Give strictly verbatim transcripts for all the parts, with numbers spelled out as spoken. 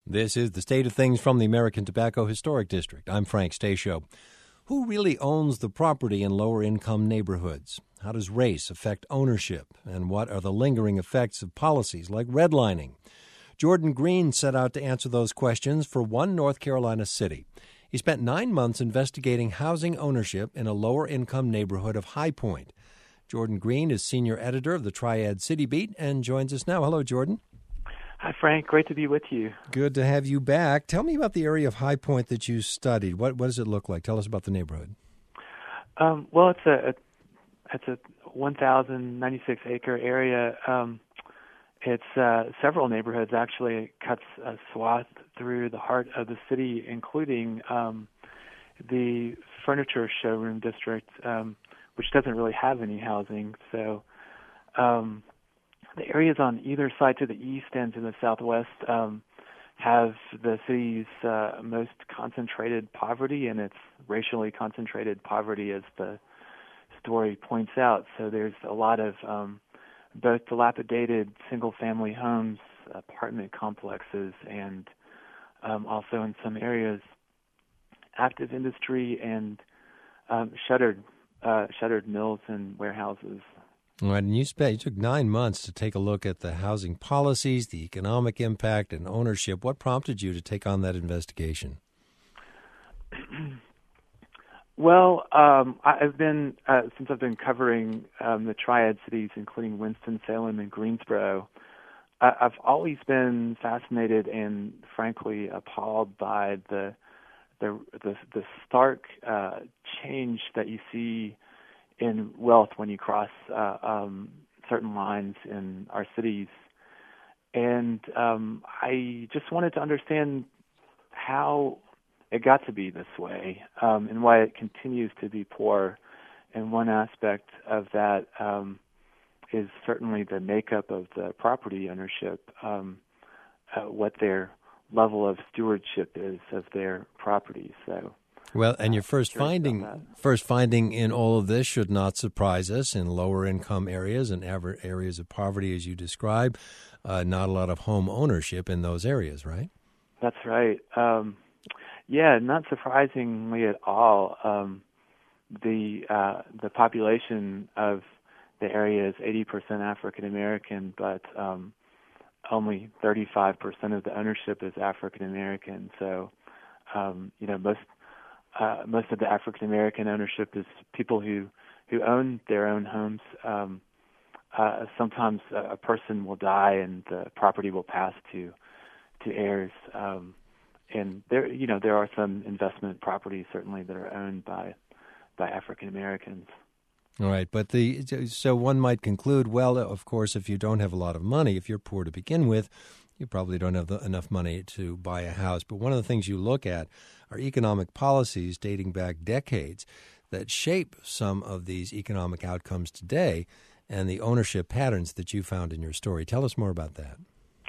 This is the State of Things from the American Tobacco Historic District. I'm Frank Stasio. Who really owns the property in lower-income neighborhoods? How does race affect ownership? And what are the lingering effects of policies like redlining? Jordan Green set out to answer those questions for one North Carolina city. He spent nine months investigating housing ownership in a lower-income neighborhood of High Point. Jordan Green is senior editor of the Triad City Beat and joins us now. Hello, Jordan. Hi, Frank. Great to be with you. Good to have you back. Tell me about the area of High Point that you studied. What what does it look like? Tell us about the neighborhood. Um, well, it's a it's a one thousand ninety-six acre area. Um, it's uh, several neighborhoods actually. It cuts a swath through the heart of the city, including um, the furniture showroom district, um, which doesn't really have any housing. So. Um, The areas on either side to the east and to the southwest um, have the city's uh, most concentrated poverty, and it's racially concentrated poverty, as the story points out. So there's a lot of um, both dilapidated single-family homes, apartment complexes, and um, also in some areas active industry and um, shuttered uh, shuttered mills and warehouses. All right, and you spent you took nine months to take a look at the housing policies, the economic impact, and ownership. What prompted you to take on that investigation? Well, um, I've been uh, since I've been covering um, the Triad cities, including Winston-Salem and Greensboro. I- I've always been fascinated and, frankly, appalled by the the the, the stark uh, change that you see in wealth when you cross uh, um, certain lines in our cities. And um, I just wanted to understand how it got to be this way um, and why it continues to be poor. And one aspect of that um, is certainly the makeup of the property ownership, um, uh, what their level of stewardship is of their property. So. Well, and your first finding, first finding in all of this should not surprise us. In lower income areas and areas of poverty, as you describe, uh, not a lot of home ownership in those areas, right? That's right. Um, yeah, not surprisingly at all. Um, the uh, the population of the area is eighty percent African American, but um, only thirty-five percent of the ownership is African American. So, um, you know, most. Uh, most of the African American ownership is people who, who own their own homes. Um, uh, sometimes a, a person will die and the property will pass to to heirs. Um, and there, you know, there are some investment properties certainly that are owned by by African Americans. All right, but the so one might conclude, well, of course, if you don't have a lot of money, if you're poor to begin with, you probably don't have the, enough money to buy a house. But one of the things you look at are economic policies dating back decades that shape some of these economic outcomes today and the ownership patterns that you found in your story. Tell us more about that.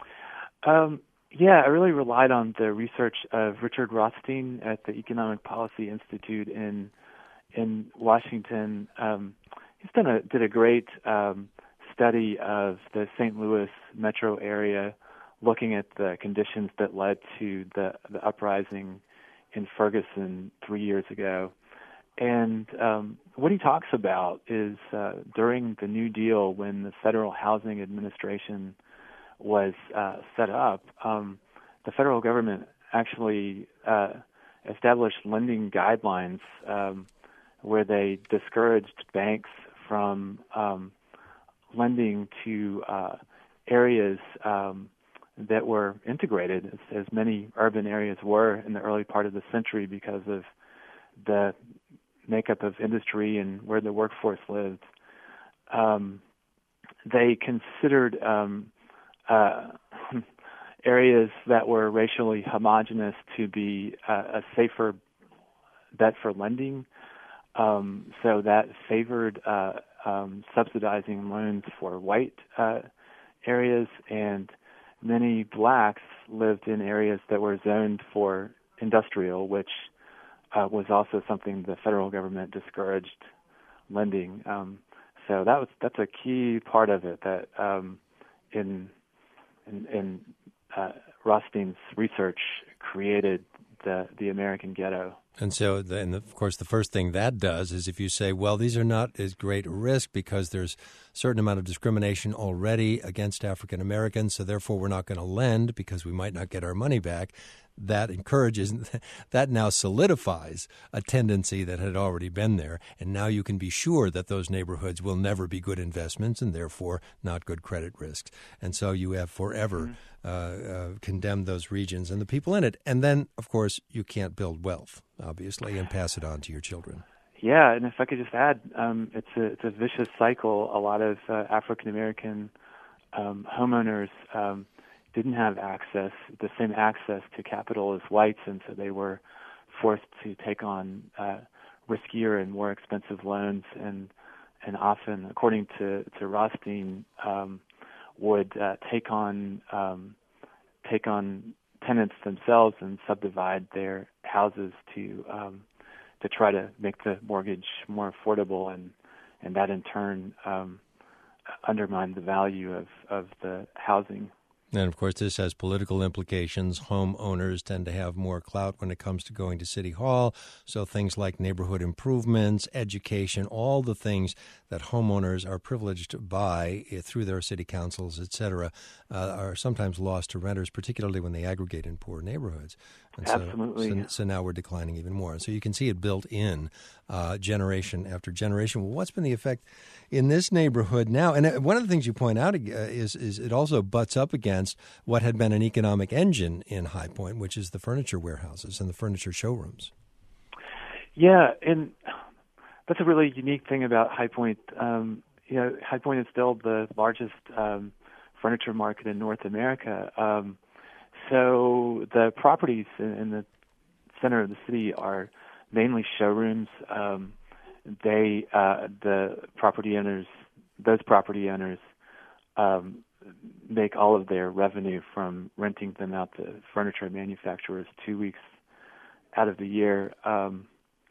Um, yeah, I really relied on the research of Richard Rothstein at the Economic Policy Institute in in Washington. Um, he's done a did a great um, study of the Saint Louis metro area, looking at the conditions that led to the, the uprising in Ferguson three years ago. And um, what he talks about is uh, during the New Deal, when the Federal Housing Administration was uh, set up, um, the federal government actually uh, established lending guidelines um, where they discouraged banks from um, lending to uh, areas um, that were integrated, as, as many urban areas were in the early part of the century because of the makeup of industry and where the workforce lived. Um, they considered um, uh, areas that were racially homogenous to be uh, a safer bet for lending. Um, so that favored uh, um, subsidizing loans for white uh, areas, and many blacks lived in areas that were zoned for industrial, which uh, was also something the federal government discouraged lending. Um, so that was that's a key part of it. That um, in, in in uh, Rothstein's research created the the American ghetto. And so, the, and of course, the first thing that does is if you say, well, these are not as great risk because there's a certain amount of discrimination already against African Americans, so therefore we're not going to lend because we might not get our money back. That encourages, that now solidifies a tendency that had already been there. And now you can be sure that those neighborhoods will never be good investments and therefore not good credit risks. And so you have forever mm-hmm. uh, uh, condemned those regions and the people in it. And then, of course, you can't build wealth, obviously, and pass it on to your children. Yeah, and if I could just add, um, it's a it's a vicious cycle. A lot of uh, African American um, homeowners um, didn't have access, the same access to capital as whites, and so they were forced to take on uh, riskier and more expensive loans, and and often, according to to Rothstein, um, would uh, take on um, take on tenants themselves and subdivide their houses to um, to try to make the mortgage more affordable, and and that in turn um, undermined the value of, of the housing. And, of course, this has political implications. Homeowners tend to have more clout when it comes to going to City Hall. So things like neighborhood improvements, education, all the things that homeowners are privileged by through their city councils, et cetera, uh, are sometimes lost to renters, particularly when they aggregate in poor neighborhoods. And Absolutely. So, so, so now we're declining even more. And so you can see it built in uh, generation after generation. Well, what's been the effect in this neighborhood now? And one of the things you point out uh, is, is it also butts up against what had been an economic engine in High Point, which is the furniture warehouses and the furniture showrooms. Yeah, and that's a really unique thing about High Point. Um, you know, High Point is still the largest um, furniture market in North America. Um, so the properties in, in the center of the city are mainly showrooms. Um, they, uh, the property owners, those property owners, um, make all of their revenue from renting them out to furniture manufacturers two weeks out of the year. Um,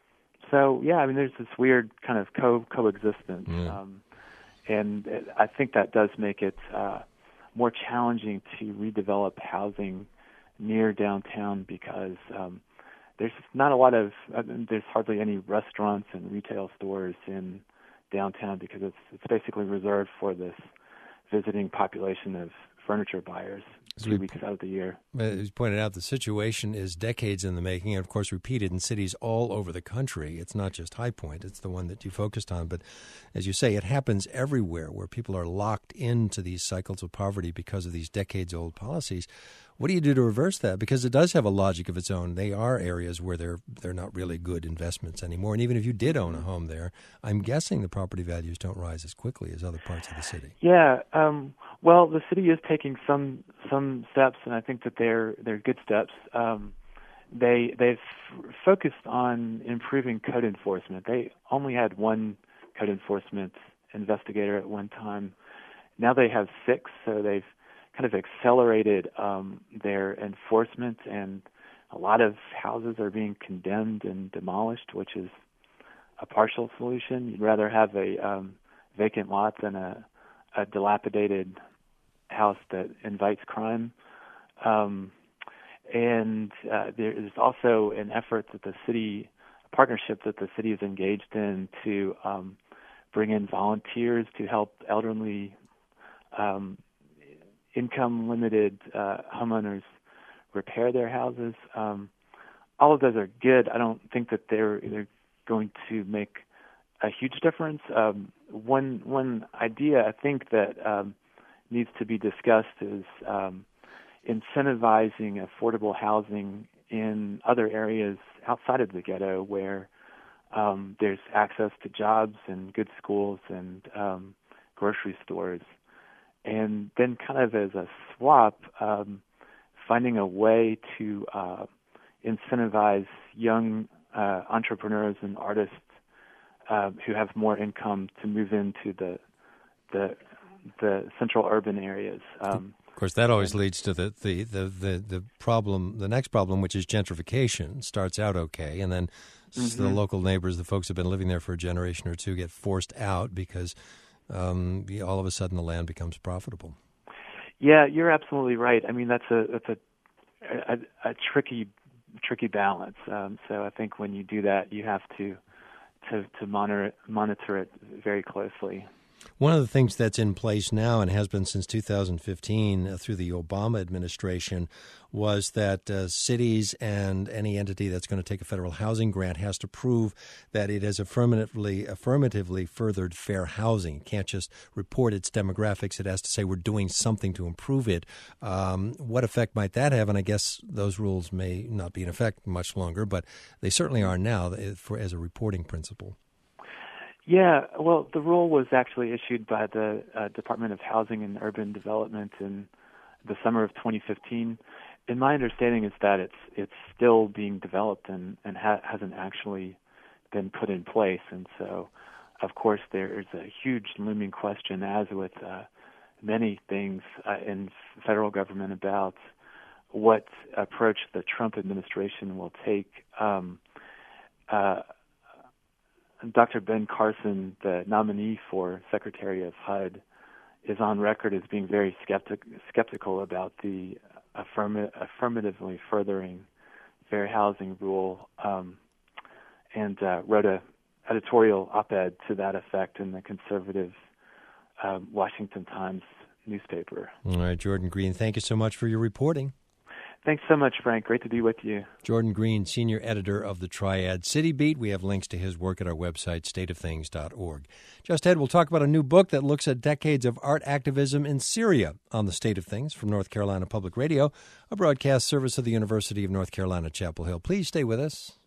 so, yeah, I mean, there's this weird kind of co- coexistence. Mm. Um, and it, I think that does make it uh, more challenging to redevelop housing near downtown because um, there's not a lot of, uh, there's hardly any restaurants and retail stores in downtown because it's it's basically reserved for this visiting population of furniture buyers two weeks out of the year. As you pointed out, the situation is decades in the making and, of course, repeated in cities all over the country. It's not just High Point. It's the one that you focused on. But as you say, it happens everywhere where people are locked into these cycles of poverty because of these decades-old policies. What do you do to reverse that? Because it does have a logic of its own. They are areas where they're they're not really good investments anymore. And even if you did own a home there, I'm guessing the property values don't rise as quickly as other parts of the city. Yeah. Um, well, the city is taking some some steps, and I think that they're they're good steps. Um, they they've f- focused on improving code enforcement. They only had one code enforcement investigator at one time. Now they have six, so they've kind of accelerated um, their enforcement, and a lot of houses are being condemned and demolished, which is a partial solution. You'd rather have a um, vacant lot than a, a dilapidated house that invites crime. Um, and uh, there is also an effort that the city, a partnership that the city is engaged in to um, bring in volunteers to help elderly um, income-limited uh, homeowners repair their houses. Um, all of those are good. I don't think that they're, they're going to make a huge difference. Um, one one idea I think that um, needs to be discussed is um, incentivizing affordable housing in other areas outside of the ghetto where um, there's access to jobs and good schools and um, grocery stores. And then kind of as a swap, um, finding a way to uh, incentivize young uh, entrepreneurs and artists uh, who have more income to move into the the, the central urban areas. Um, of course, that always leads to the, the, the, the, the problem, the next problem, which is gentrification. Starts out okay, and then mm-hmm. the local neighbors, the folks who have been living there for a generation or two, get forced out because Um, all of a sudden the land becomes profitable. Yeah, you're absolutely right. I mean, that's a that's a a, a tricky tricky balance. Um, so I think when you do that, you have to to to monitor it, monitor it very closely. One of the things that's in place now and has been since two thousand fifteen uh, through the Obama administration was that uh, cities and any entity that's going to take a federal housing grant has to prove that it has affirmatively affirmatively furthered fair housing. It can't just report its demographics. It has to say we're doing something to improve it. Um, what effect might that have? And I guess those rules may not be in effect much longer, but they certainly are now for as a reporting principle. Yeah, well, the rule was actually issued by the uh, Department of Housing and Urban Development in the summer of twenty fifteen. And my understanding is that it's it's still being developed and, and ha- hasn't actually been put in place. And so, of course, there is a huge looming question, as with uh, many things uh, in federal government, about what approach the Trump administration will take. Um, uh, Doctor Ben Carson, the nominee for Secretary of H U D, is on record as being very skeptic, skeptical about the affirm- affirmatively furthering fair housing rule, um, and uh, wrote a editorial op-ed to that effect in the conservative uh, Washington Times newspaper. All right, Jordan Green, thank you so much for your reporting. Thanks so much, Frank. Great to be with you. Jordan Green, senior editor of the Triad City Beat. We have links to his work at our website, state of things dot org. Just ahead, we'll talk about a new book that looks at decades of art activism in Syria on the State of Things from North Carolina Public Radio, a broadcast service of the University of North Carolina, Chapel Hill. Please stay with us.